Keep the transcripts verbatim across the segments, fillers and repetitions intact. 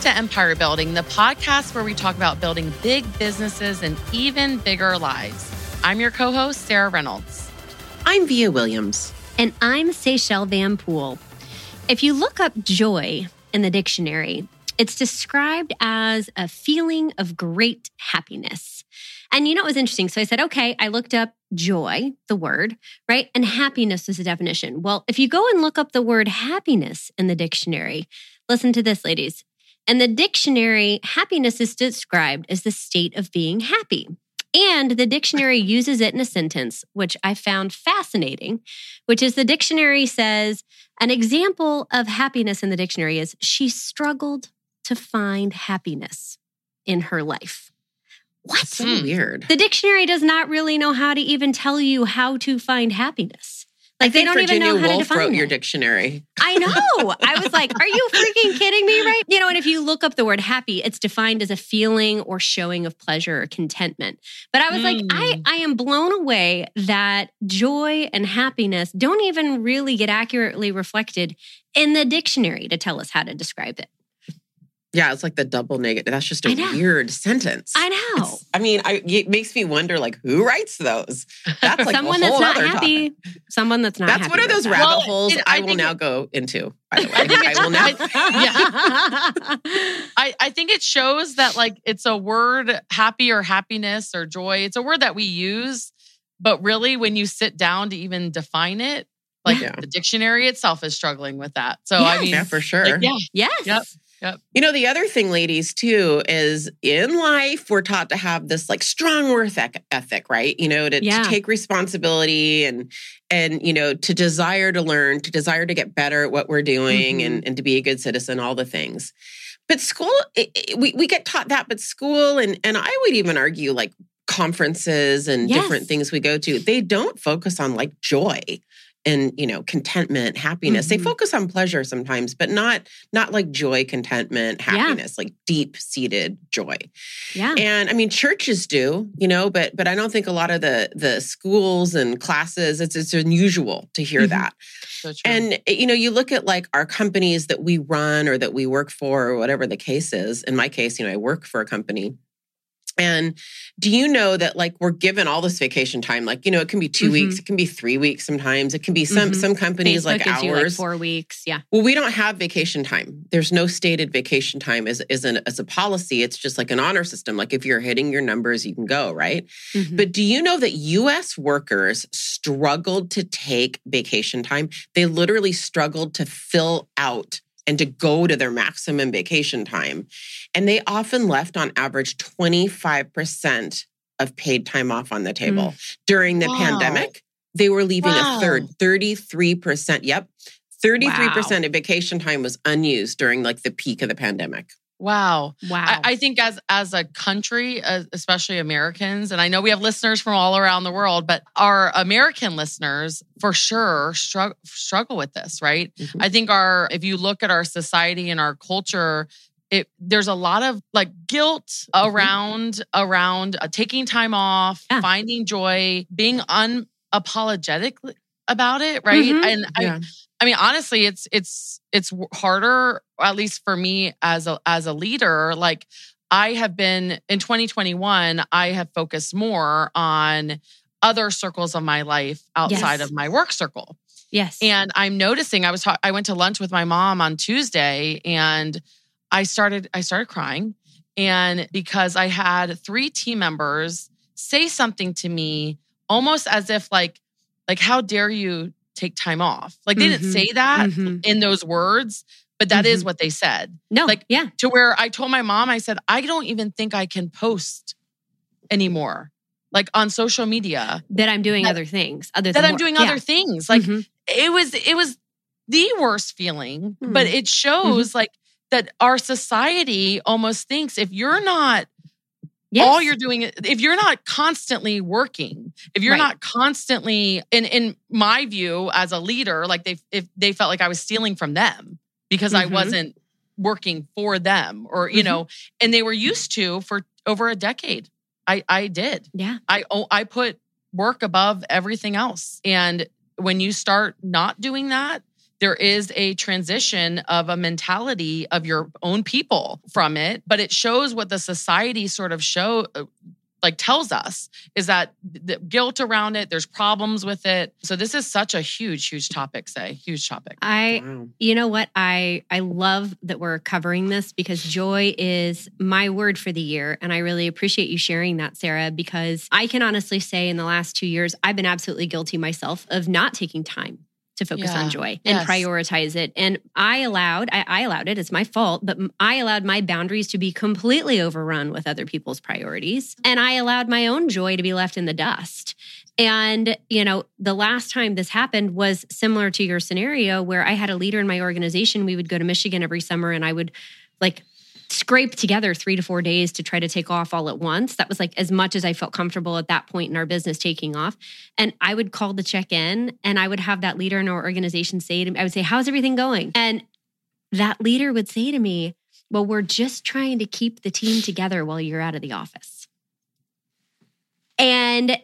to Empire Building, the podcast where we talk about building big businesses and even bigger lives. I'm your co-host, Sarah Reynolds. I'm Via Williams. And I'm Seychelle Van Poole. If you look up joy in the dictionary, it's described as a feeling of great happiness. And you know, it was interesting. So I said, okay, I looked up joy, the word, right? And happiness is a definition. Well, if you go and look up the word happiness in the dictionary, listen to this, ladies. In the dictionary, happiness is described as the state of being happy. And the dictionary uses it in a sentence, which I found fascinating, which is the dictionary says, an example of happiness in the dictionary is she struggled to find happiness in her life. What? So mm. weird. The dictionary does not really know how to even tell you how to find happiness. Like they don't Virginia even know how Woolf to define wrote it. your dictionary. I know. I was like, are you freaking kidding me, right? You know, and if you look up the word happy, it's defined as a feeling or showing of pleasure or contentment. But I was mm. like, I, I am blown away that joy and happiness don't even really get accurately reflected in the dictionary to tell us how to describe it. Yeah, it's like the double negative. That's just a weird sentence. I know. It's, I mean, I, it makes me wonder, like, who writes those? That's like someone a whole that's not other happy. Topic. Someone that's not that's happy. That's one of those that. rabbit well, holes it, I, I will now it, go into, by the way. I, think I will now. yeah. I, I think it shows that, like, it's a word, happy or happiness or joy. It's a word that we use, but really when you sit down to even define it, like yeah. the dictionary itself is struggling with that. So, yes. I mean. Yeah, for sure. Like, yeah. Yes. Yep. Yep. You know, the other thing, ladies, too, is in life, we're taught to have this like strong work ethic, right? You know, to, yeah. to take responsibility and, and, you know, to desire to learn, to desire to get better at what we're doing mm-hmm. and, and to be a good citizen, all the things. But school, it, it, we, we get taught that, but school, and, and I would even argue like conferences and yes. different things we go to, they don't focus on like joy and, you know, contentment, happiness. Mm-hmm. They focus on pleasure sometimes, but not not like joy, contentment, happiness, yeah. like deep-seated joy. Yeah. And I mean, churches do, you know, but but I don't think a lot of the the schools and classes, it's it's unusual to hear mm-hmm. that. So true. And, you know, you look at like our companies that we run or that we work for or whatever the case is. In my case, you know, I work for a company. And do you know that like we're given all this vacation time? Like, you know, it can be two mm-hmm. weeks, it can be three weeks sometimes. It can be some mm-hmm. some companies Facebook like gives ours. You like four weeks, yeah. Well, we don't have vacation time. There's no stated vacation time as, as, an, as a policy. It's just like an honor system. Like if you're hitting your numbers, you can go, right? Mm-hmm. But do you know that U S workers struggled to take vacation time? They literally struggled to fill out and to go to their maximum vacation time. And they often left on average twenty-five percent of paid time off on the table. Mm. During the wow. pandemic, they were leaving wow. a third, thirty-three percent. Yep. thirty-three percent wow. of vacation time was unused during like the peak of the pandemic. Wow. Wow. I, I think as as a country, uh, especially Americans, and I know we have listeners from all around the world, but our American listeners for sure struggle, struggle with this, right? Mm-hmm. I think our, if you look at our society and our culture, it, there's a lot of like guilt mm-hmm. around, around uh, taking time off, yeah. finding joy, being unapologetic about it, right? Mm-hmm. And yeah. I, I mean, honestly, it's it's it's harder, at least for me as a as a leader. Like I have been in twenty twenty-one, I have focused more on other circles of my life outside yes. of my work circle. Yes, and I'm noticing. I was ta- I went to lunch with my mom on Tuesday, and I started I started crying, and because I had three team members say something to me, almost as if like like how dare you take time off. Like they mm-hmm. didn't say that mm-hmm. in those words, but that mm-hmm. is what they said. No, like yeah. to where I told my mom, I said, I don't even think I can post anymore. Like on social media. That I'm doing that, other things. Other that than I'm work. doing yeah. other things. Like mm-hmm. it was, it was the worst feeling, mm-hmm. but it shows mm-hmm. like that our society almost thinks if you're not Yes. all you're doing, if you're not constantly working, if you're right. not constantly, in in my view as a leader, like they if they felt like I was stealing from them because mm-hmm. I wasn't working for them, or you mm-hmm. know, and they were used to for over a decade. I I did. Yeah. I I put work above everything else, and when you start not doing that, there is a transition of a mentality of your own people from it, but it shows what the society sort of show like tells us is that the guilt around it, there's problems with it. So this is such a huge, huge topic, say, huge topic. I, wow. you know what? I, I love that we're covering this because joy is my word for the year. And I really appreciate you sharing that, Sarah, because I can honestly say in the last two years, I've been absolutely guilty myself of not taking time to focus yeah. on joy and yes. prioritize it. And I allowed, I, I allowed it, it's my fault, but I allowed my boundaries to be completely overrun with other people's priorities. And I allowed my own joy to be left in the dust. And, you know, the last time this happened was similar to your scenario where I had a leader in my organization. We would go to Michigan every summer and I would like scrape together three to four days to try to take off all at once. That was like as much as I felt comfortable at that point in our business taking off. And I would call to check in and I would have that leader in our organization say to me, I would say, how's everything going? And that leader would say to me, well, we're just trying to keep the team together while you're out of the office. And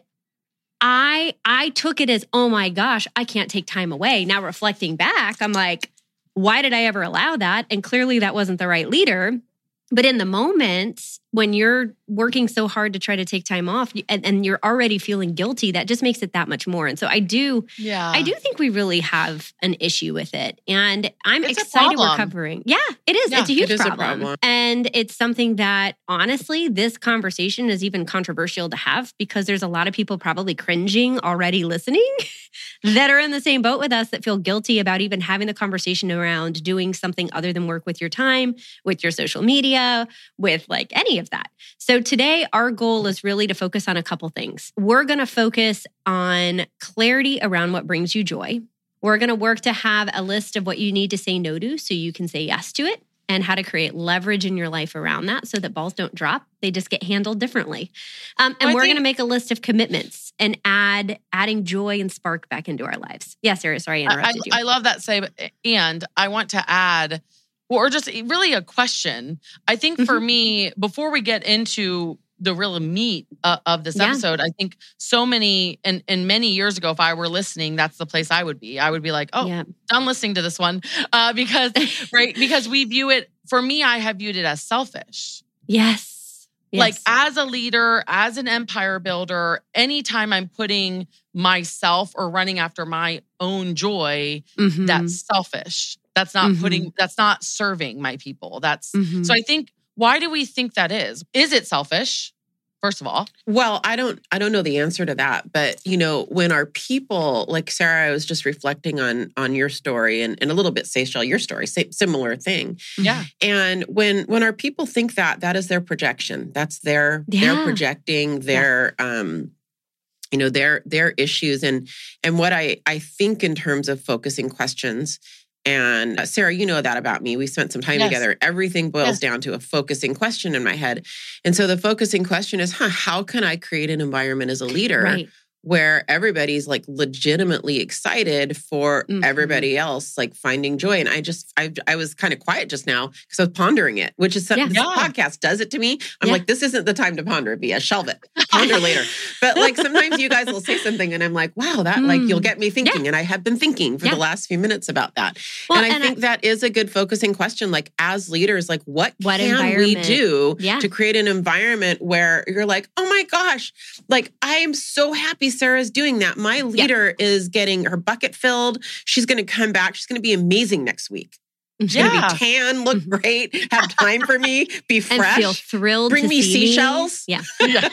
I, I took it as, oh my gosh, I can't take time away. Now reflecting back, I'm like, why did I ever allow that? And clearly that wasn't the right leader. But in the moment, when you're working so hard to try to take time off and, and you're already feeling guilty, that just makes it that much more. And so I do, yeah. I do think we really have an issue with it. And I'm it's excited we're covering. Yeah, it is. Yeah, it's a huge it is problem. A problem. And it's something that honestly, this conversation is even controversial to have because there's a lot of people probably cringing already listening that are in the same boat with us that feel guilty about even having the conversation around doing something other than work with your time, with your social media, with like any of that. So today, our goal is really to focus on a couple things. We're going to focus on clarity around what brings you joy. We're going to work to have a list of what you need to say no to so you can say yes to it and how to create leverage in your life around that so that balls don't drop. They just get handled differently. Um, and well, we're think- going to make a list of commitments and add adding joy and spark back into our lives. Yeah, Sarah, sorry I interrupted I, you. I love that say, and I want to add or just really a question. I think for mm-hmm. me, before we get into the real meat uh, of this yeah. episode, I think so many, and, and many years ago, if I were listening, that's the place I would be. I would be like, oh, yeah. done listening to this one. Uh, because, right, because we view it, for me, I have viewed it as selfish. Yes. yes. Like as a leader, as an empire builder, anytime I'm putting myself or running after my own joy, mm-hmm. that's selfish. That's not mm-hmm. putting, that's not serving my people. That's, mm-hmm. so I think, why do we think that is? Is it selfish? First of all. Well, I don't, I don't know the answer to that, but you know, when our people, like Sarah, I was just reflecting on, on your story and, and a little bit, Seychelle, your story, similar thing. Yeah. And when, when our people think that, that is their projection. That's their, yeah. they're projecting their, yeah. um, you know, their, their issues. And, and what I, I think in terms of focusing questions. And uh, Sarah, you know that about me. We spent some time yes. together. Everything boils yes. down to a focusing question in my head. And so the focusing question is, huh, how can I create an environment as a leader right. where everybody's like legitimately excited for mm-hmm. everybody else, like finding joy? And I just, I, I was kind of quiet just now because I was pondering it, which is something yeah. this yeah. podcast does it to me. I'm yeah. like, this isn't the time to ponder, Via. Shelve it. Ponder later. But like sometimes you guys will say something and I'm like, wow, that mm. like you'll get me thinking. Yeah. And I have been thinking for yeah. the last few minutes about that. Well, and I and think I, that is a good focusing question. Like as leaders, like what, what can we do yeah. to create an environment where you're like, oh my gosh, like I am so happy Sarah's doing that. My leader yeah. is getting her bucket filled. She's going to come back. She's going to be amazing next week. She's yeah. going to be tan, look great, have time for me, be fresh. And feel thrilled Bring to me see seashells. Me. Yeah.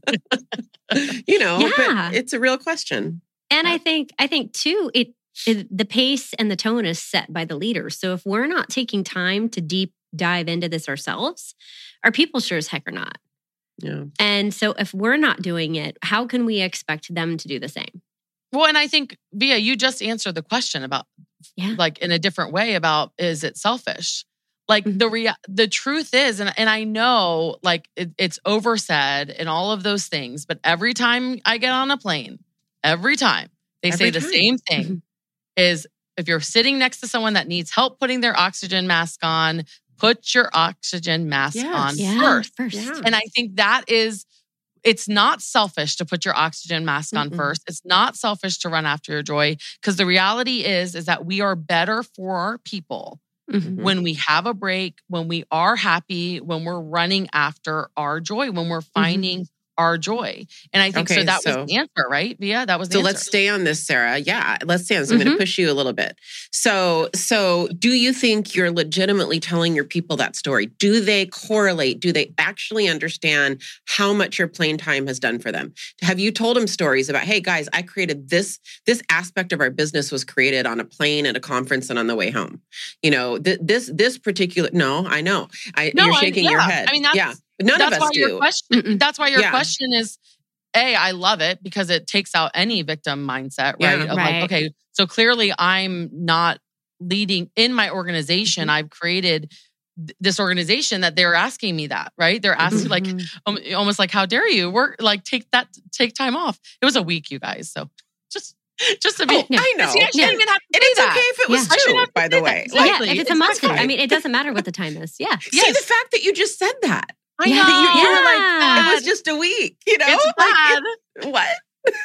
you know, yeah. but it's a real question. And yeah. I think, I think too, it, it the pace and the tone is set by the leader. So if we're not taking time to deep dive into this ourselves, our people sure as heck are not. Yeah. And so if we're not doing it, how can we expect them to do the same? Well, and I think, Via, you just answered the question about, yeah. like in a different way about, is it selfish? Like mm-hmm. the rea- the truth is, and, and I know like it, it's oversaid and all of those things, but every time I get on a plane, every time they every say time. the same thing mm-hmm. is if you're sitting next to someone that needs help putting their oxygen mask on, put your oxygen mask yes. on yeah, first. first. Yeah. And I think that is, it's not selfish to put your oxygen mask on Mm-mm. first. It's not selfish to run after your joy, because the reality is, is that we are better for our people Mhm. when we have a break, when we are happy, when we're running after our joy, when we're finding our joy. And I think Okay, so that so- was the answer, right? Via, that was the So answer. let's stay on this, Sarah. Yeah, let's stay on this. I'm going Mhm. to push you a little bit. So, so do you think you're legitimately telling your people that story? Do they correlate? Do they actually understand how much your plane time has done for them? Have you told them stories about, hey guys, I created this, this aspect of our business was created on a plane at a conference and on the way home. You know, th- this, this particular, no, I know. I, No, you're I- shaking yeah. your head. I mean, that's- yeah. None that's of why us your do. question. Mm-mm. That's why your Yeah. question is, A, I love it because it takes out any victim mindset, Yeah. right? Of Right. like, okay, so clearly I'm not leading in my organization. Mm-hmm. I've created th- this organization that they're asking me that, right? They're asking like, Mhm. um, almost like, how dare you work? Like, take that, take time off. It was a week, you guys. So just, just to be, Oh, I know. See, I shouldn't And even have to and say it's that. okay if it was Yeah. I shouldn't two, have to by say the that. way. Exactly. Yeah, if it's a It's must. fine. I mean, it doesn't matter what the time is. Yeah. See Yes. the fact that you just said that. I Yeah. know. That you, you were like, Yeah. it was just a week, you know? It's Like, bad. it- what?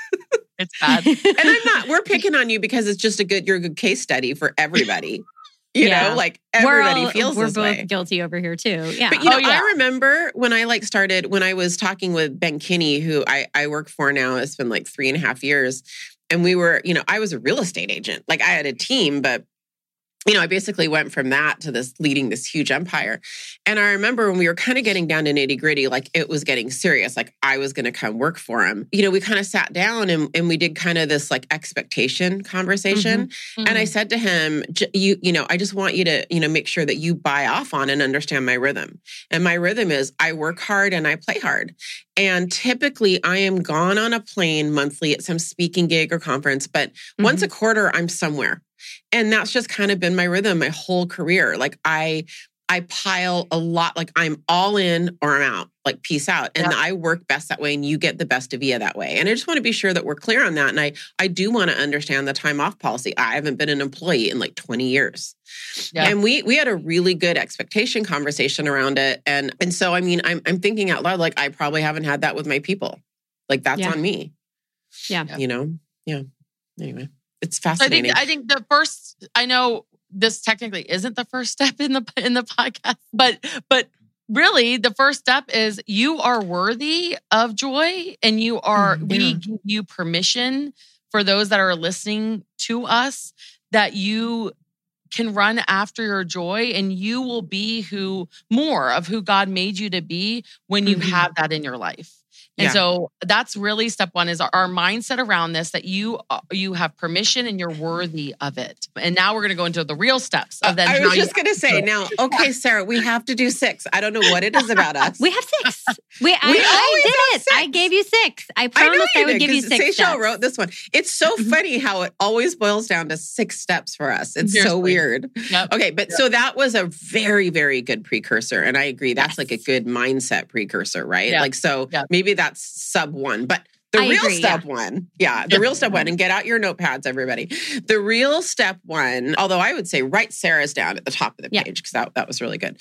It's bad. And I'm not, we're picking on you because it's just a good, you're a good case study for everybody. You Yeah. know, like We're everybody all- feels We're this both way. guilty over here too. Yeah. But you know, Oh, yeah. I remember when I like started, when I was talking with Ben Kinney, who I, I work for now, it's been like three and a half years. And we were, you know, I was a real estate agent. Like I had a team, but you know, I basically went from that to this leading this huge empire. And I remember when we were kind of getting down to nitty gritty, like it was getting serious, like I was going to come work for him. You know, we kind of sat down and, and we did kind of this like expectation conversation. Mm-hmm. And I said to him, "J- you, you know, I just want you to, you know, make sure that you buy off on and understand my rhythm. And my rhythm is I work hard and I play hard. And typically I am gone on a plane monthly at some speaking gig or conference, but once a quarter, I'm somewhere. And that's just kind of been my rhythm my whole career. Like I, I pile a lot, like I'm all in or I'm out, like peace out. And Yeah. I work best that way and you get the best of Via that way. And I just want to be sure that we're clear on that. And I, I do want to understand the time off policy. I haven't been an employee in like twenty years. Yeah. And we we had a really good expectation conversation around it. And and so, I mean, I'm I'm thinking out loud, like I probably haven't had that with my people. Like that's Yeah. on me. Yeah. You know? Yeah. Anyway, it's So I fascinating. think I think the first I know this technically isn't the first step in the in the podcast, but but really the first step is you are worthy of joy and you are Mhm. we Yeah. give you permission for those that are listening to us that you can run after your joy and you will be who more of who God made you to be when you Mhm. have that in your life. And Yeah. so that's really step one is our, our mindset around this, that you uh, you have permission and you're worthy of it. And now we're going to go into the real steps of then. I how was you just going to say now, okay, Sarah, we have to do six. I don't know what it is about us. We have six. We, I, I always did have it. I six. gave you six. I I know promised I, you would did, give you 'cause six. Seychelle steps. wrote this one. It's so funny how it always boils down to six steps for us. It's so Seriously. weird. Yep. Okay, but so that was a very, very good precursor. And I agree. That's Yes. like a good mindset precursor, right? Yeah. Like, so Yeah. maybe that's sub one. But the I real agree, step yeah. one, yeah, the Yeah. real step one, and get out your notepads, everybody. The real step one, although I would say write Sarah's down at the top of the Yeah. page because that, that was really good,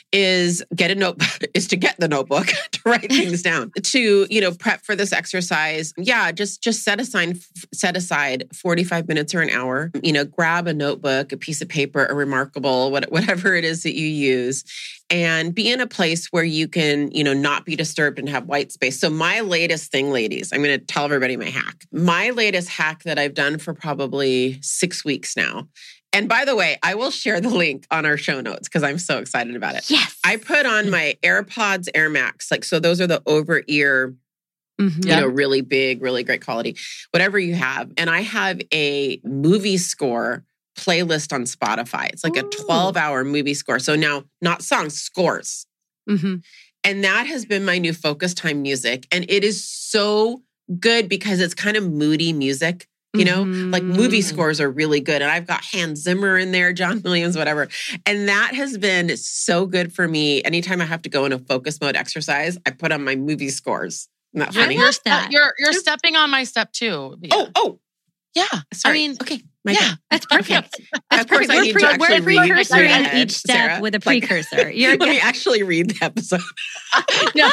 is get a note, is to get the notebook to write things down, to, you know, prep for this exercise. Yeah, just just set aside set aside forty-five minutes or an hour. You know, grab a notebook, a piece of paper, a Remarkable, what, whatever it is that you use, and be in a place where you can, you know, not be disturbed and have white space. So my latest thing, ladies, I'm going to tell everybody my hack. My latest hack that I've done for probably six weeks now. And by the way, I will share the link on our show notes because I'm so excited about it. Yes. I put on my AirPods Air Max. Like, so those are the over ear, Mhm. you Yeah. know, really big, really great quality, whatever you have. And I have a movie score playlist on Spotify. It's like a Ooh. twelve hour movie score. So now not songs, scores. Mhm. And that has been my new focus time music. And it is so good because it's kind of moody music. You know, like movie Mhm. scores are really good. And I've got Hans Zimmer in there, John Williams, whatever. And that has been so good for me. Anytime I have to go in a focus mode exercise, I put on my movie scores. Isn't that I funny? love You're, that. you're you're stepping on my step too. Via. Oh, oh, yeah. sorry. I mean, okay. My yeah. bad. That's perfect. That's Of course, perfect. I We're, need pre- to we're actually read precursoring ahead, each step Sarah. with a Like- precursor. You're Let me good. actually read the episode. No.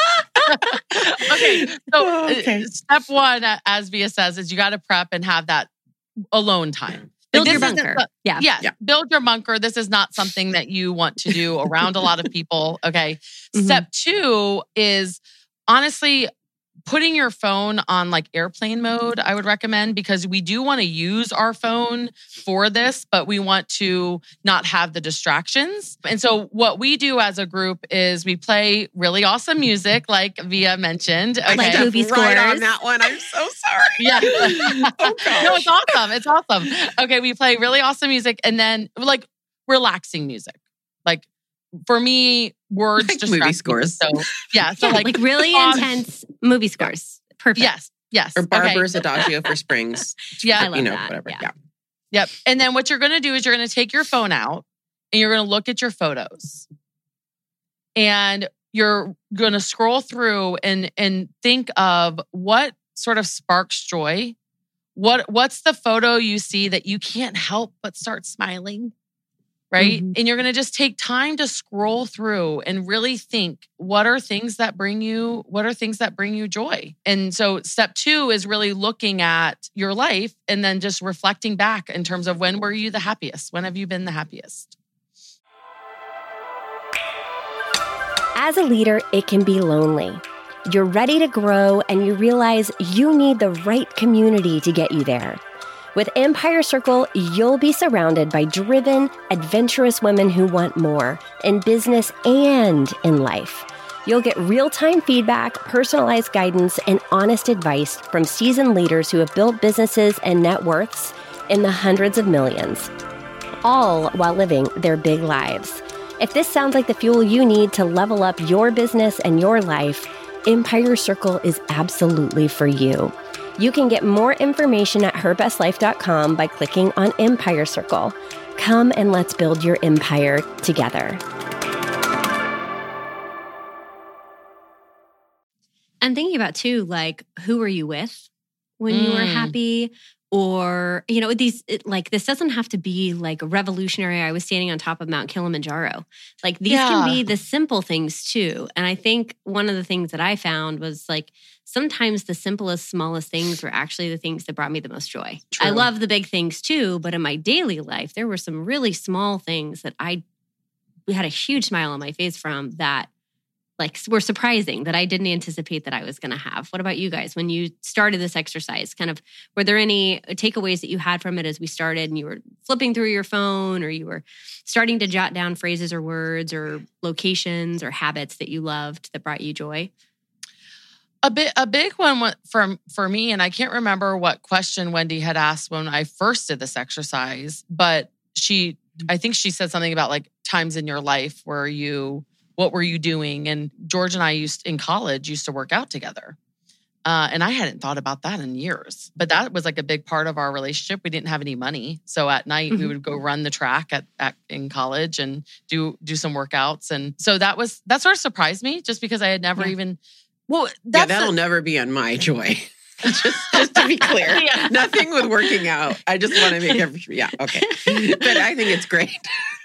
Okay. So Okay. step one, as Via says, is you got to prep and have that alone time. Build Like, your this isn't bunker. the- Yeah. Yes, Yeah. build your bunker. This is not something that you want to do around a lot of people. Okay. Mhm. Step two is honestly putting your phone on like airplane mode, I would recommend, because we do want to use our phone for this, but we want to not have the distractions. And so what we do as a group is we play really awesome music, like Via mentioned. Okay. Like Step movie right on scores. that one. I'm so sorry. Yeah. Oh, gosh. No, it's awesome. It's awesome. Okay, we play really awesome music and then like relaxing music. Like for me, words Like distract movie me. scores. So yeah, so Yeah, like, like, really um, intense movie scores. Perfect. yes, yes. Or okay. Barber's Adagio for Springs. Yeah. I love you know, that. whatever. Yeah. Yeah. Yep. And then what you're going to do is you're going to take your phone out and you're going to look at your photos. And you're going to scroll through and and think of what sort of sparks joy. What what's the photo you see that you can't help but start smiling? Right? Mhm. And you're going to just take time to scroll through and really think, what are things that bring you what are things that bring you joy? And so step two is really looking at your life and then just reflecting back in terms of when were you the happiest? When have you been the happiest? As a leader, it can be lonely. You're ready to grow and you realize you need the right community to get you there. With Empire Circle, you'll be surrounded by driven, adventurous women who want more in business and in life. You'll get real-time feedback, personalized guidance, and honest advice from seasoned leaders who have built businesses and net worths in the hundreds of millions, all while living their big lives. If this sounds like the fuel you need to level up your business and your life, Empire Circle is absolutely for you. You can get more information at her best life dot com by clicking on Empire Circle. Come and let's build your empire together. And thinking about too, like, who were you with when you were Mm. happy? Or, you know, these, it, like, this doesn't have to be like revolutionary. I was standing on top of Mount Kilimanjaro. Like, these Yeah. can be the simple things too. And I think one of the things that I found was like, sometimes the simplest, smallest things were actually the things that brought me the most joy. True. I love the big things too, but in my daily life, there were some really small things that I we had a huge smile on my face from that like were surprising that I didn't anticipate that I was going to have. What about you guys? When you started this exercise, kind of, were there any takeaways that you had from it as we started and you were flipping through your phone or you were starting to jot down phrases or words or locations or habits that you loved that brought you joy? A bit, a big one wa- for for me, and I can't remember what question Wendy had asked when I first did this exercise, but she, I think she said something about like times in your life where you, what were you doing? And George and I used in college used to work out together, uh, and I hadn't thought about that in years. But that was like a big part of our relationship. We didn't have any money, so at night we Mhm. would go run the track at, at in college and do do some workouts, and so that was that sort of surprised me just because I had never Yeah. even. Well, Yeah, that's that'll the- never be on my joy. just, just to be clear. Yeah. Nothing with working out. I just want to make every yeah, okay. But I think it's great.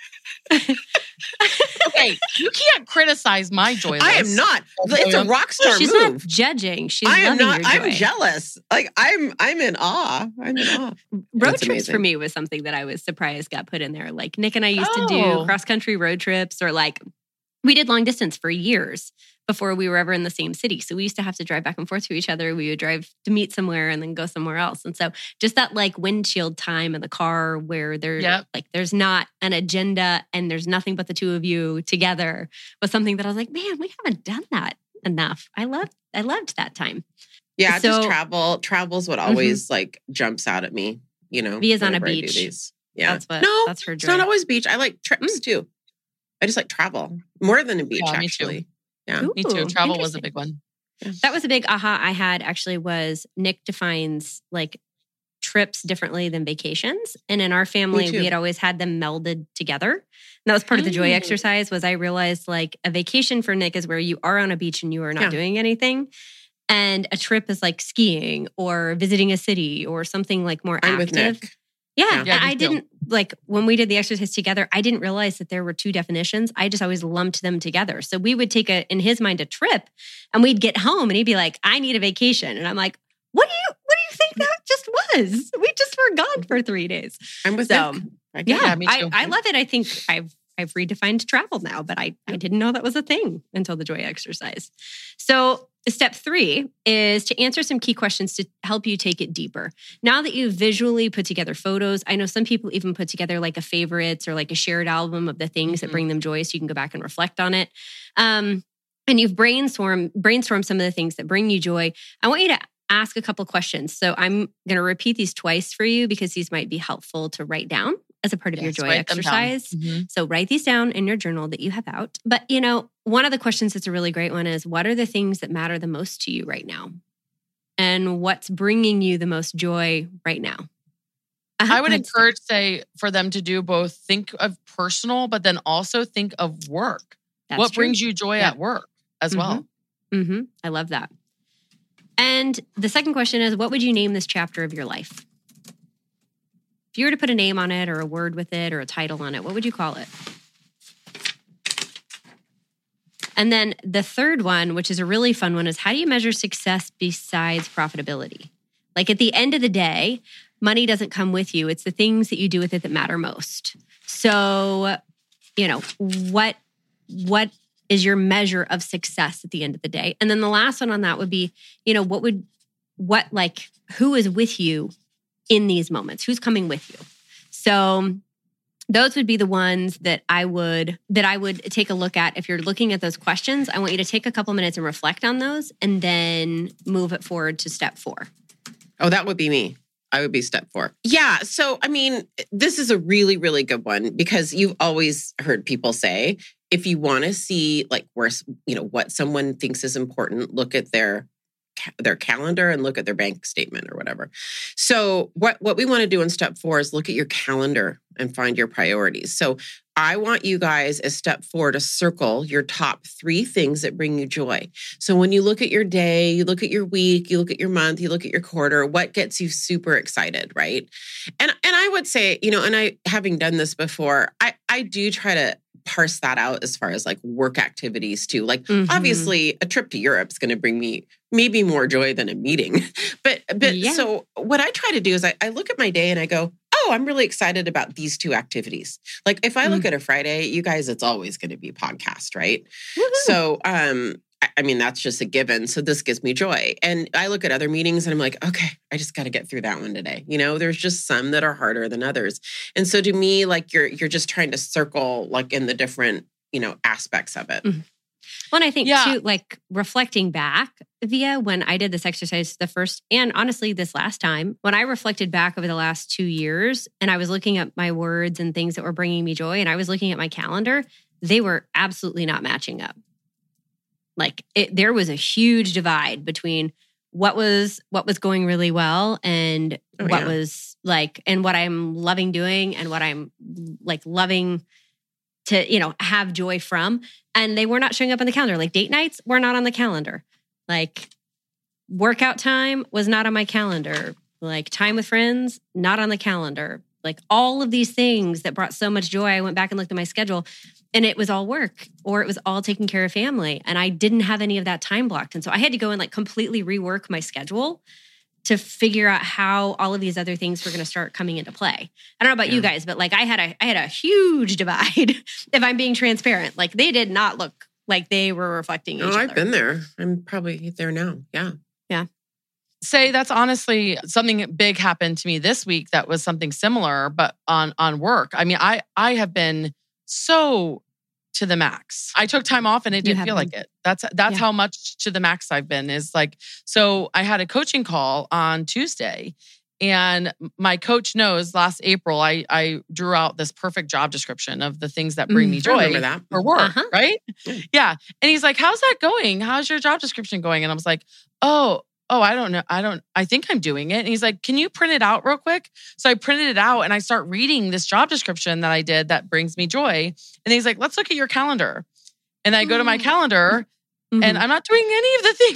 Okay, you can't criticize my joy. I am list. not. It's a rock star She's move. not judging. She's I am loving not. your joy. I'm jealous. Like I'm. I'm in awe. I'm in awe. Road That's trips amazing. for me was something that I was surprised got put in there. Like Nick and I used to Oh. do cross country road trips, or like we did long distance for years before we were ever in the same city. So we used to have to drive back and forth to each other. We would drive to meet somewhere and then go somewhere else. And so just that like windshield time in the car where there's Yep. like there's not an agenda and there's nothing but the two of you together was something that I was like, man, we haven't done that enough. I loved I loved that time. Yeah, So- just travel. Travel's what always like jumps out at me. You know, Via's on a whenever I do beach. these. Yeah, That's what- no, that's her It's joy. not always beach. I like trips Mm. too. I just like travel more than a beach. Yeah, me too. actually, yeah. Ooh, Me too. Travel was a interesting. big one. That was a big aha I had actually was Nick defines like trips differently than vacations. And in our family, too. we had always had them melded together. And that was part of the joy Mm. exercise was I realized like a vacation for Nick is where you are on a beach and you are not Yeah. doing anything. And a trip is like skiing or visiting a city or something like more I'm with active. Nick. Yeah. Yeah, and I me too. didn't, like, when we did the exercise together, I didn't realize that there were two definitions. I just always lumped them together. So we would take, a in his mind, a trip, and we'd get home and he'd be like, I need a vacation. And I'm like, what do you, what do you think that just was? We just were gone for three days. I'm with So, Nick. I get Yeah, Yeah, me I, too. I love it. I think I've I've redefined travel now, but I, I didn't know that was a thing until the joy exercise. So step three is to answer some key questions to help you take it deeper. Now that you've visually put together photos, I know some people even put together like a favorites or like a shared album of the things Mhm. that bring them joy so you can go back and reflect on it. Um, and you've brainstormed, brainstormed some of the things that bring you joy. I want you to ask a couple questions. So I'm going to repeat these twice for you because these might be helpful to write down as a part of your Yes, joy write them down. exercise. Mhm. So write these down in your journal that you have out. But, you know, one of the questions that's a really great one is, what are the things that matter the most to you right now? And what's bringing you the most joy right now? I would That's- encourage, say, for them to do both think of personal, but then also think of work. that's What true. brings you joy Yeah. at work as well? Mm-hmm. I love that. And the second question is, what would you name this chapter of your life? If you were to put a name on it or a word with it or a title on it, what would you call it? And then the third one, which is a really fun one, is how do you measure success besides profitability? Like at the end of the day, money doesn't come with you. It's the things that you do with it that matter most. So, you know, what what is your measure of success at the end of the day? And then the last one on that would be, you know, what would, what like, who is with you in these moments? Who's coming with you? So those would be the ones that I would, that I would take a look at. If you're looking at those questions, I want you to take a couple minutes and reflect on those and then move it forward to step four. Oh, that would be me. I would be step four. Yeah. So, I mean, this is a really, really good one because you've always heard people say, if you want to see like where, you know, what someone thinks is important, look at their their calendar and look at their bank statement or whatever. So what, what we want to do in step four is look at your calendar and find your priorities. So I want you guys as step four to circle your top three things that bring you joy. So when you look at your day, you look at your week, you look at your month, you look at your quarter, what gets you super excited, right? And and I would say, you know, and I, having done this before, I, I do try to parse that out as far as like work activities too. Like Mhm. obviously a trip to Europe is going to bring me maybe more joy than a meeting. But but Yeah. so what I try to do is I, I look at my day and I go, oh, I'm really excited about these two activities. Like if I look Mm. at a Friday, you guys, it's always going to be podcast, right? Woohoo. So um I- I mean, that's just a given. So this gives me joy. And I look at other meetings and I'm like, okay, I just got to get through that one today. You know, there's just some that are harder than others. And so to me, like you're you're just trying to circle like in the different, you know, aspects of it. Mhm. Well, and I think Yeah. too, like reflecting back via when I did this exercise the first, and honestly, this last time, when I reflected back over the last two years and I was looking at my words and things that were bringing me joy, and I was looking at my calendar, they were absolutely not matching up. Like it, there was a huge divide between what was what was going really well and Oh, what yeah. was like, and what I'm loving doing and what I'm like loving to, you know, have joy from. And they were not showing up on the calendar. Like date nights were not on the calendar. Like workout time was not on my calendar. Like time with friends, not on the calendar. Like all of these things that brought so much joy. I went back and looked at my schedule and it was all work or it was all taking care of family. And I didn't have any of that time blocked. And so I had to go and like completely rework my schedule to figure out how all of these other things were going to start coming into play. I don't know about you Yeah. guys, but like I had a I had a huge divide if I'm being transparent. Like they did not look like they were reflecting each Oh, other. I've been there. I'm probably there now. Yeah. Say that's honestly something big happened to me this week that was something similar, but on on work. I mean, I I have been so to the max. I took time off and it You didn't have feel been. like it. That's that's Yeah. how much to the max I've been is like, so I had a coaching call on Tuesday and my coach knows last April, I, I drew out this perfect job description of the things that bring Mm. me I joy remember that. for work, Uh-huh. right? Yeah. Yeah. And he's like, how's that going? How's your job description going? And I was like, oh, oh, I don't know. I don't, I think I'm doing it. And he's like, can you print it out real quick? So I printed it out and I start reading this job description that I did that brings me joy. And he's like, let's look at your calendar. And I go to my Mm. calendar Mhm. and I'm not doing any of the things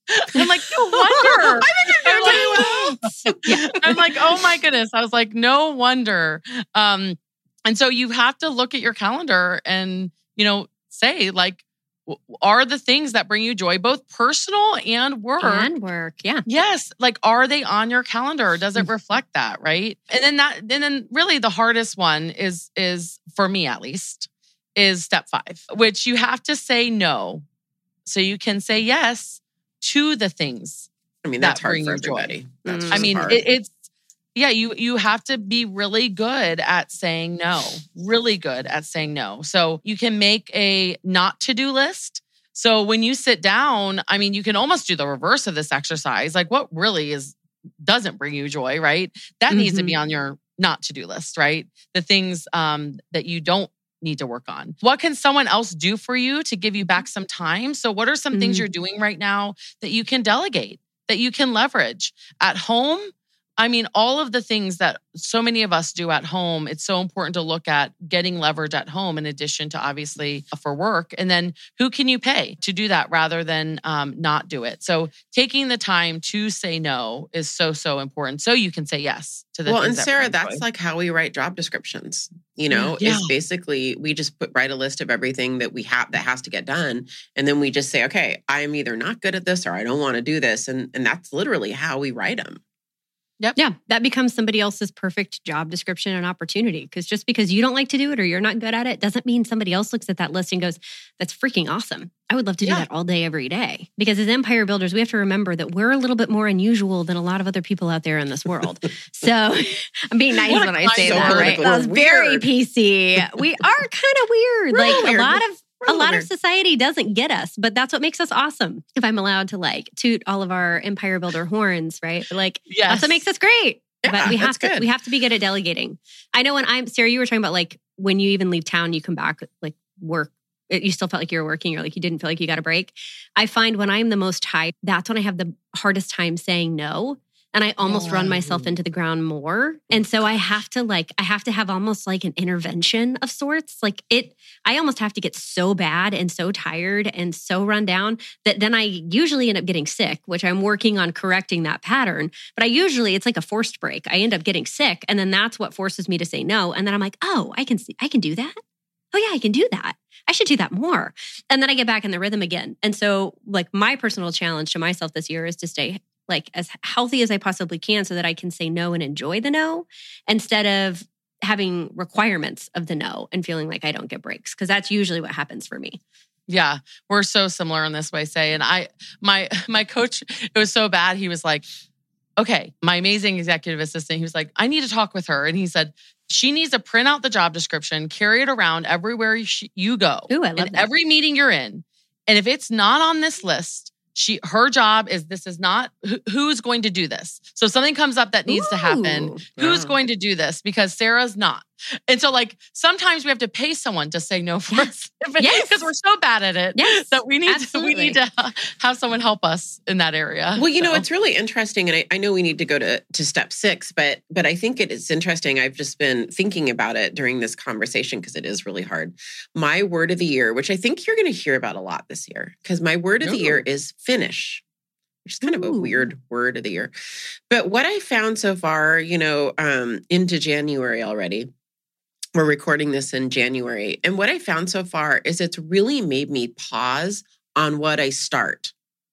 I'm like, no wonder. I think I'm doing pretty well. Yeah. I'm like, oh my goodness. I was like, no wonder. Um, and so you have to look at your calendar and, you know, say like, are the things that bring you joy, both personal and work? And work, yeah. Yes. Like, are they on your calendar? Does it reflect that, right? And then that, and then really the hardest one is, is for me at least, is step five, which you have to say no. So you can say yes to the things. I mean, that's that hard for joy. everybody. That's Mm. I mean, hard. it, it's, yeah, you you have to be really good at saying no, really good at saying no. So you can make a not to-do list. So when you sit down, I mean, you can almost do the reverse of this exercise. Like what really is doesn't bring you joy, right? That mm-hmm. needs to be on your not to-do list, right? The things um, that you don't need to work on. What can someone else do for you to give you back some time? So what are some mm-hmm. things you're doing right now that you can delegate, that you can leverage at home? I mean, all of the things that so many of us do at home, it's so important to look at getting leverage at home in addition to obviously for work. And then who can you pay to do that rather than um, not do it? So taking the time to say no is so, so important. So you can say yes to the well, things and that Sarah, bring that's joy. like how we write job descriptions, you know, Yeah. is basically we just put write a list of everything that we have that has to get done. And then we just say, okay, I'm either not good at this or I don't want to do this. And, and that's literally how we write them. Yep. Yeah, that becomes somebody else's perfect job description and opportunity. Because just because you don't like to do it or you're not good at it doesn't mean somebody else looks at that list and goes, that's freaking awesome. I would love to do Yeah. that all day, every day. Because as empire builders, we have to remember that we're a little bit more unusual than a lot of other people out there in this world. So I'm being nice What a when I say kind that, word. right? We're That was very weird. P C. We are kind of weird. We're a like little a weird. lot of We're a a little lot weird. of society doesn't get us, but that's what makes us awesome. If I'm allowed to like toot all of our empire builder horns, right? Like Yes. that's what makes us great. Yeah, but we have that's to good. we have to be good at delegating. I know when I'm Sarah, you were talking about like when you even leave town, you come back like work. You still felt like you were working or like you didn't feel like you got a break. I find when I'm the most tired, that's when I have the hardest time saying no. And I almost run myself into the ground more. And so I have to like, I have to have almost like an intervention of sorts. Like it, I almost have to get so bad and so tired and so run down that then I usually end up getting sick, which I'm working on correcting that pattern. But I usually, it's like a forced break. I end up getting sick. And then that's what forces me to say no. And then I'm like, oh, I can see, I can do that. Oh yeah, I can do that. I should do that more. And then I get back in the rhythm again. And so like my personal challenge to myself this year is to stay like as healthy as I possibly can so that I can say no and enjoy the no instead of having requirements of the no and feeling like I don't get breaks. Cause that's usually what happens for me. Yeah, we're so similar in this way, Say. And I, my, my coach, it was so bad. He was like, okay, my amazing executive assistant, he was like, I need to talk with her. And he said, she needs to print out the job description, carry it around everywhere you, sh- you go. Ooh, I love in that. every meeting you're in. And if it's not on this list, she, her job is, this is not, who, who's going to do this? So if something comes up that needs to happen, Ooh. who's Wow. going to do this? Because Sarah's not. And so like, sometimes we have to pay someone to say no for us. Yes. Because we're so bad at it Yes, that we need to, we absolutely. need to have someone help us in that area. Well, you know, So. it's really interesting. And I, I know we need to go to, to step six, but but I think it is interesting. I've just been thinking about it during this conversation because it is really hard. My word of the year, which I think you're going to hear about a lot this year, because my word of the year Ooh. is finish, which is kind of a Ooh. weird word of the year. But what I found so far, you know, um, into January already, we're recording this in January. And what I found so far is it's really made me pause on what I start.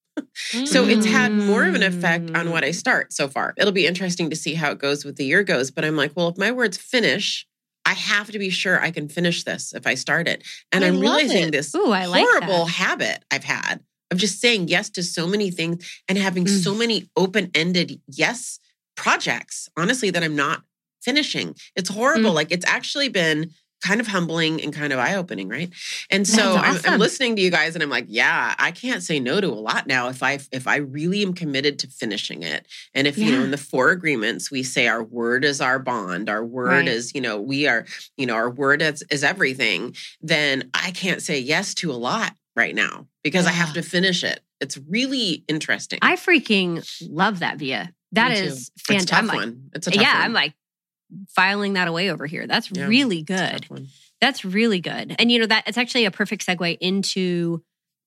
So it's had more of an effect on what I start so far. It'll be interesting to see how it goes with the year goes. But I'm like, well, if my words finish, I have to be sure I can finish this if I start it. And I I'm love realizing it. this Ooh, I like horrible that. habit I've had of just saying yes to so many things and having Mm. so many open-ended yes projects, honestly, that I'm not finishing. It's horrible. Mm. Like it's actually been kind of humbling and kind of eye-opening, right? And so That's I'm, awesome. I'm listening to you guys and I'm like, yeah, I can't say no to a lot now if I if I really am committed to finishing it. And if, you know, Yeah. in the four agreements, we say our word is our bond, our word Right. is, you know, we are, you know, our word is, is everything, then I can't say yes to a lot right now because I have Yeah. to finish it. It's really interesting. I freaking love that, Via. That Me too. is it's a fantastic. tough I'm like, one. It's a tough yeah, one. I'm like filing that away over here. That's Yeah, really It's a good. tough one. That's really good. And you know, that it's actually a perfect segue into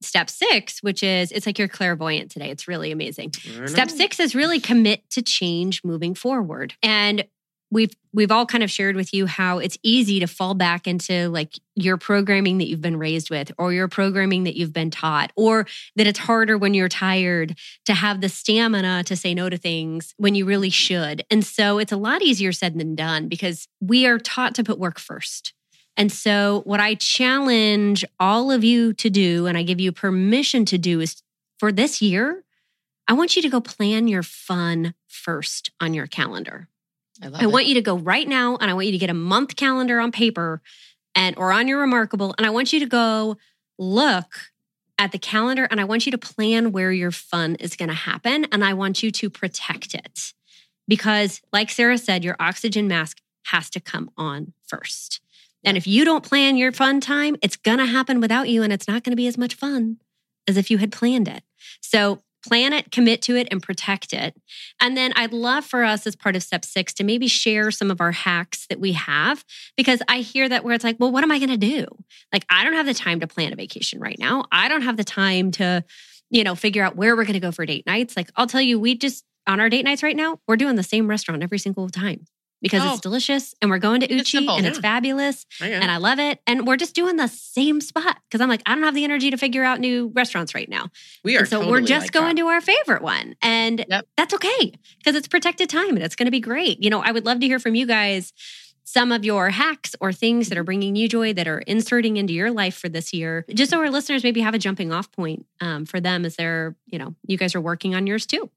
step six, which is, it's like you're clairvoyant today. It's really amazing. Step six is really commit to change moving forward. And we've we've all kind of shared with you how it's easy to fall back into like your programming that you've been raised with, or your programming that you've been taught, or that it's harder when you're tired to have the stamina to say no to things when you really should. And so it's a lot easier said than done because we are taught to put work first. And so what I challenge all of you to do, and I give you permission to do, is for this year, I want you to go plan your fun first on your calendar. I love I it. want you to go right now, and I want you to get a month calendar on paper and or on your Remarkable, and I want you to go look at the calendar, and I want you to plan where your fun is going to happen, and I want you to protect it. Because like Sarah said, your oxygen mask has to come on first. And if you don't plan your fun time, it's going to happen without you, and it's not going to be as much fun as if you had planned it. So plan it, commit to it, and protect it. And then I'd love for us as part of step six to maybe share some of our hacks that we have, because I hear that where it's like, well, what am I going to do? Like, I don't have the time to plan a vacation right now. I don't have the time to, you know, figure out where we're going to go for date nights. Like, I'll tell you, we just, on our date nights right now, we're doing the same restaurant every single time. Because Oh. it's delicious and we're going to It's Uchi simple, and yeah. it's fabulous Okay. and I love it. And we're just doing the same spot because I'm like, I don't have the energy to figure out new restaurants right now. We are And so totally we're just like going that. to our favorite one. And Yep. that's okay because it's protected time and it's going to be great. You know, I would love to hear from you guys some of your hacks or things that are bringing you joy that are inserting into your life for this year, just so our listeners maybe have a jumping off point um, for them as they're, you know, you guys are working on yours too.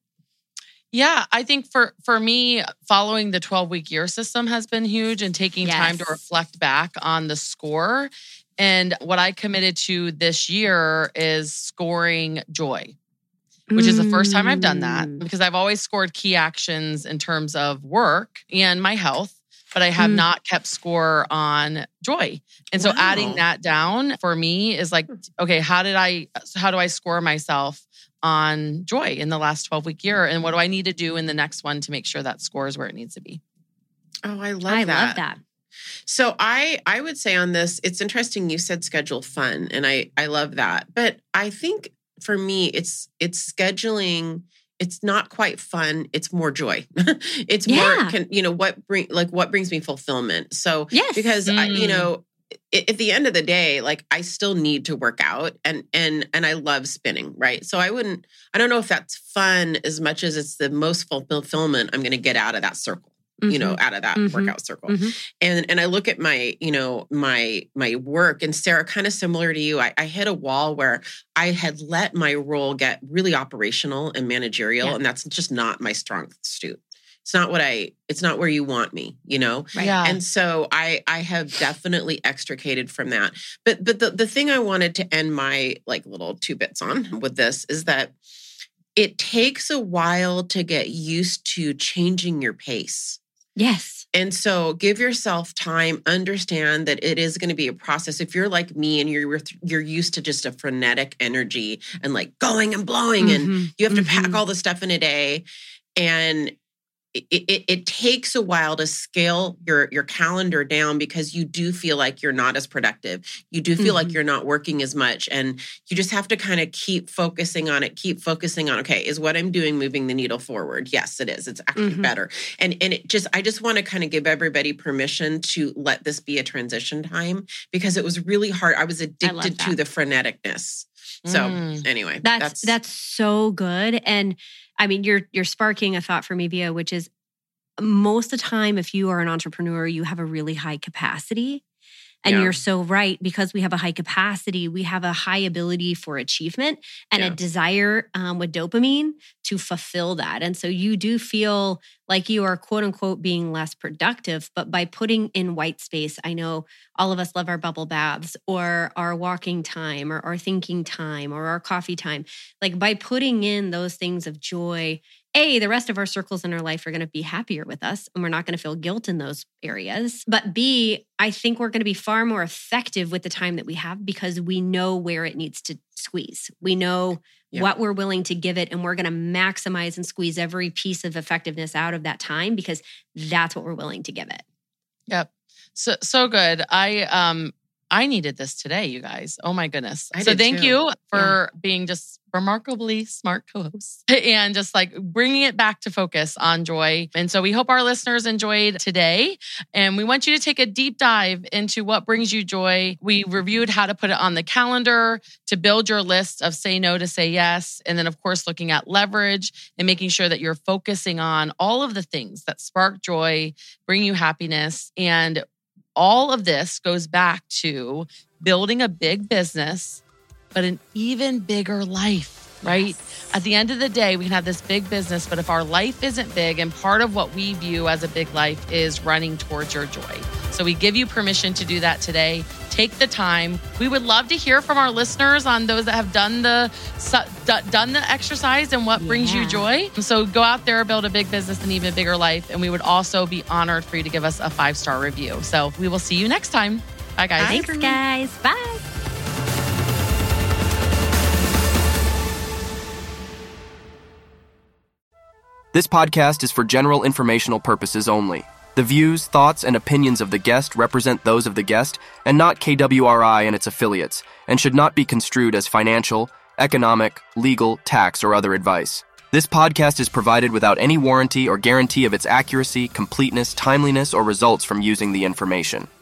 Yeah, I think for for me, following the twelve-week year system has been huge, and taking time to Yes. reflect back on the score. And what I committed to this year is scoring joy, which is the first time I've done that, Mm. because I've always scored key actions in terms of work and my health, but I have Mm. not kept score on joy. And so Wow. adding that down for me is like, okay, how did I, how do I score myself on joy in the last twelve week year? And what do I need to do in the next one to make sure that score is where it needs to be? Oh, I love I that. love that. So I I would say on this, it's interesting you said schedule fun, and I I love that. But I think for me, it's it's scheduling. It's not quite fun. It's more joy. It's Yeah. more, can, you know, what bring like what brings me fulfillment. So Yes. because I, you Mm. know, i- at the end of the day, like I still need to work out, and and and I love spinning, right? So I wouldn't. I don't know if that's fun as much as it's the most fulfillment I'm going to get out of that circle. You know, out of that Mhm. workout circle. Mhm. And and I look at my, you know, my my work, and Sarah, kind of similar to you, I, I hit a wall where I had let my role get really operational and managerial, Yeah. and that's just not my strong suit. It's not what I, it's not where you want me, you know? Right. Yeah. And so I I have definitely extricated from that. But but the, the thing I wanted to end my like little two bits on with this is that it takes a while to get used to changing your pace. Yes. And so give yourself time, understand that it is going to be a process. If you're like me and you're you're used to just a frenetic energy and like going and blowing and Mhm. you have to pack Mhm. all the stuff in a day, and it, it, it takes a while to scale your, your calendar down because you do feel like you're not as productive. You do feel like Mhm. you're not working as much, and you just have to kind of keep focusing on it, keep focusing on, okay, is what I'm doing moving the needle forward? Yes, it is. It's actually Mhm. better. And, and it just, I just want to kind of give everybody permission to let this be a transition time, because it was really hard. I was addicted to that. the freneticness. So Mm. anyway, That's, that's so good. And I mean, you're you're sparking a thought for me, Via, which is most of the time, if you are an entrepreneur, you have a really high capacity. And Yeah. you're so right, because we have a high capacity, we have a high ability for achievement and Yeah. a desire um, with dopamine to fulfill that. And so you do feel like you are quote unquote being less productive, but by putting in white space, I know all of us love our bubble baths or our walking time or our thinking time or our coffee time. Like by putting in those things of joy, A, the rest of our circles in our life are going to be happier with us and we're not going to feel guilt in those areas. But B, I think we're going to be far more effective with the time that we have because we know where it needs to squeeze. We know Yeah. what we're willing to give it, and we're going to maximize and squeeze every piece of effectiveness out of that time because that's what we're willing to give it. Yep. So so good. I um I needed this today, you guys. Oh my goodness. I so did thank too. you for yeah. being just remarkably smart co-hosts and just like bringing it back to focus on joy. And so we hope our listeners enjoyed today. And we want you to take a deep dive into what brings you joy. We reviewed how to put it on the calendar, to build your list of say no to say yes. And then of course, looking at leverage and making sure that you're focusing on all of the things that spark joy, bring you happiness. And all of this goes back to building a big business, but an even bigger life, right? Yes. At the end of the day, we can have this big business, but if our life isn't big, and part of what we view as a big life is running towards your joy. So we give you permission to do that today. Take the time. We would love to hear from our listeners on those that have done the done the exercise and what yeah. brings you joy. So go out there, build a big business, and even bigger life. And we would also be honored for you to give us a five-star review. So we will see you next time. Bye, guys. Thanks, guys. Bye. This podcast is for general informational purposes only. The views, thoughts, and opinions of the guest represent those of the guest and not K W R I and its affiliates, and should not be construed as financial, economic, legal, tax, or other advice. This podcast is provided without any warranty or guarantee of its accuracy, completeness, timeliness, or results from using the information.